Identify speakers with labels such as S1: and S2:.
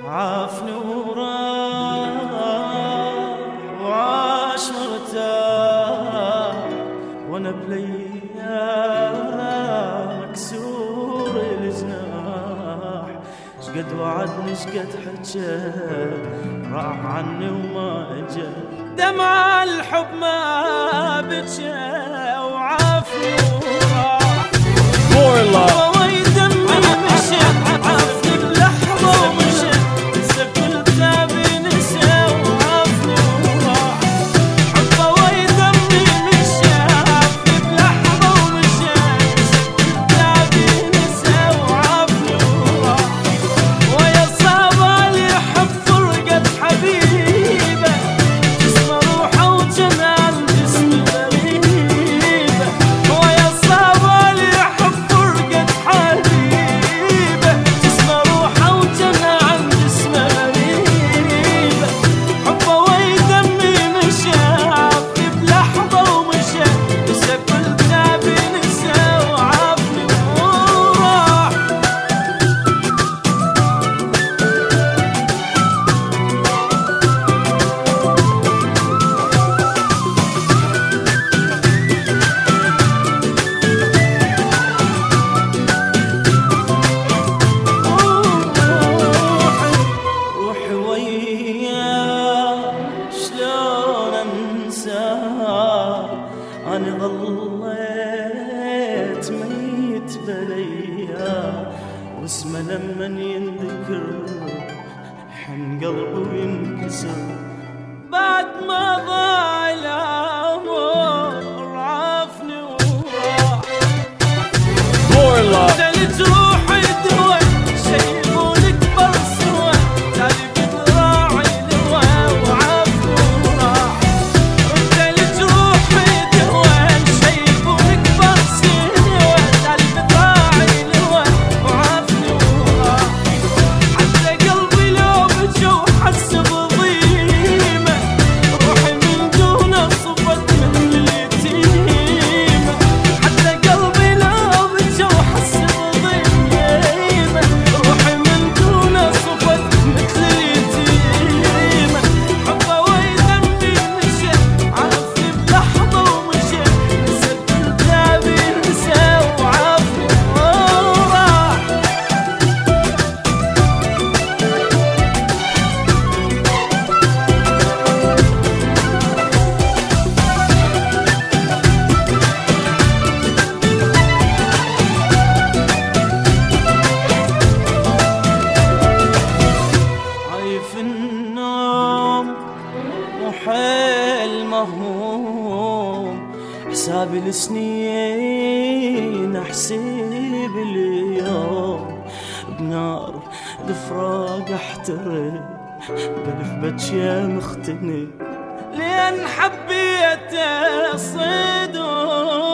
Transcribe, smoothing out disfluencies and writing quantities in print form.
S1: عافني وراح وعاش مرتاح وانا بليا مكسور الجناح. شقد وعدني شقد حجى راح عني وما اجى، دمع الحب ما بجى وعافني وراح.
S2: More love.
S1: أنا ظليت ميت بليا واسمه لمن ينذكر حن قلبي وينكسر. بعد ما ضاع العمر عافني وراح.
S2: More love.
S1: حيل مهموم حسابي السنين احسب اليوم بنار الفراق احترق بلف بجيا مختنق لان حبيت الصدور